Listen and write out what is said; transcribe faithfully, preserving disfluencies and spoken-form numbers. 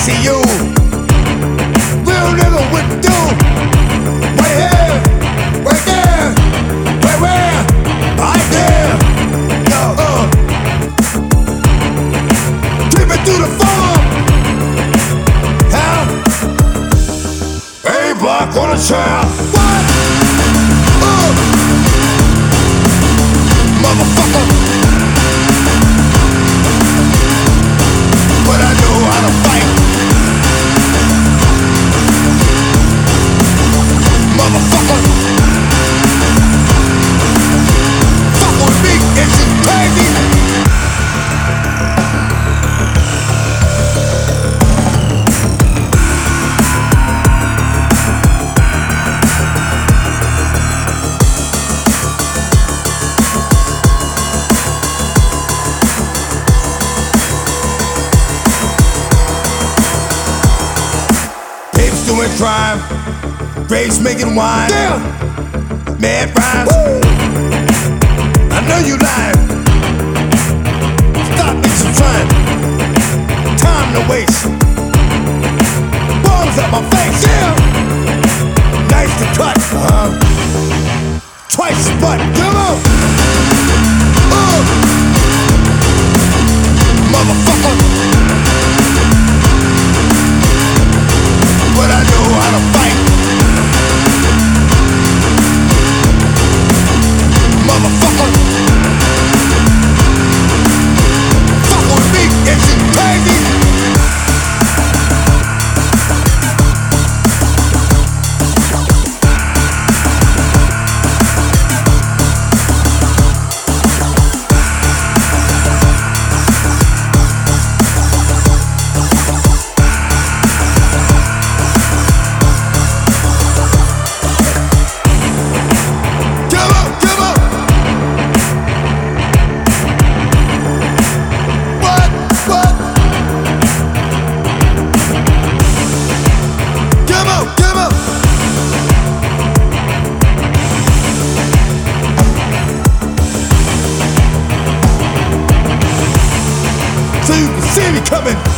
see you. Real nigga with the do. Right here, right there, right where, right there. Yo, uh. Creeping through the farm. How? A block on a chair. What? Uh. Motherfucker. But I know how to fight. Motherfucker. Fuck with me, it's crazy. Doing crime, grapes making wine. Damn. Mad rhymes. Woo. I know you lying. Stop me some trying. Time to waste. Balls at my face. Yeah. Nice to cut. Uh-huh. Twice as butt. Come on. Uh. Motherfucker. But I know how to fight. Motherfucker. Fuck with me, it's crazy. So you can see me coming.